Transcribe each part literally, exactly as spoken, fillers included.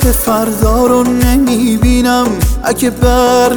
که فردا رو نمیبینم اگه بر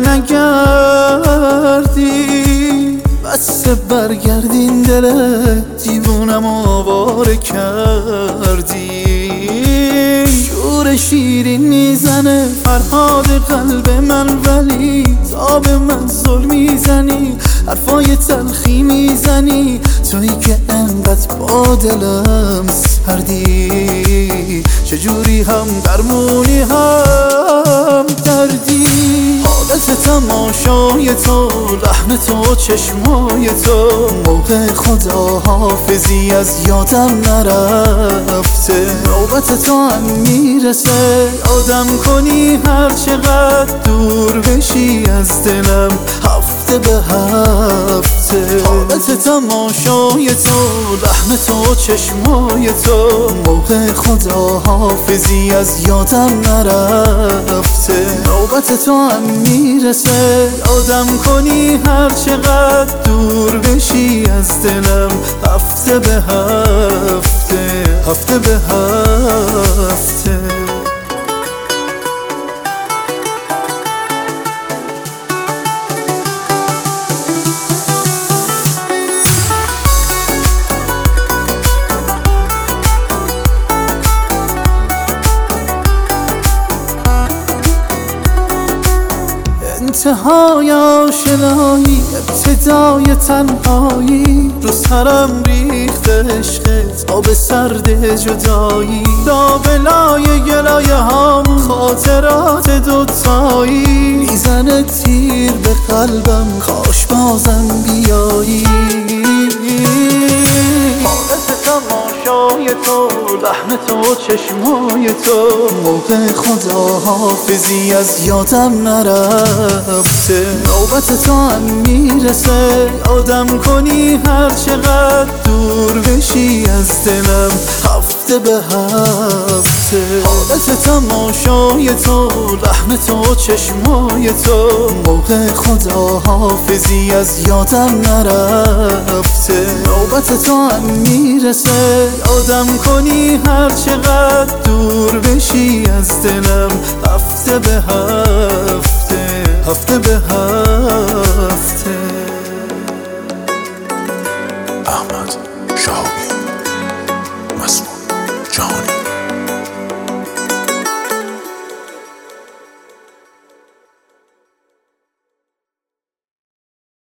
نگردی، بس برگردین دل دیوونم آواره کردی. شور شیرین میزنه فرهاد قلب من، ولی تا به من ظلم میزنی، حرفای تلخی میزنی، تویی که انقدر با دلم سردی. چجوری هم درمونی هم دردی. حالت تماشای تو، لحن تو، چشمای تو، موقع خداحافظی از یادم نرفته. نوبت تو هم میرسه آدم کنی هر چقدر دور بشی از دلم، هفته به هفته. حالت تماشای تو، لحن تو، چشمای تو، موقع خداحافظی از یادم نرفته. نوبت تو هم میرسه آدم کنی هر چقدر دور بشی از دلم، هفته به هفته، هفته به هفته. انتهای آشنایی، ابتدای تنهایی، رو سرم ریخت عشقت، آب سرد جدایی، لابلای گلایه هامون، خاطرات دوتایی، میزنه تیر به قلبم، کاش بازم بیایی. حالت تماشای تو، لحن تو، چشمای تو، موقع خداحافظی از یادم نرفته. نوبت تو هم میرسه آدم کنی هر چقدر دور بشی از دلم، هفته به هفته. حالت تماشای تو، لحن تو، چشمای تو، موقع خداحافظی از یادم نرفته. نوبت تو هم میرسه آدم کنی هر چقدر دور بشی از دلم، هفته به هفته، هفته به هفته.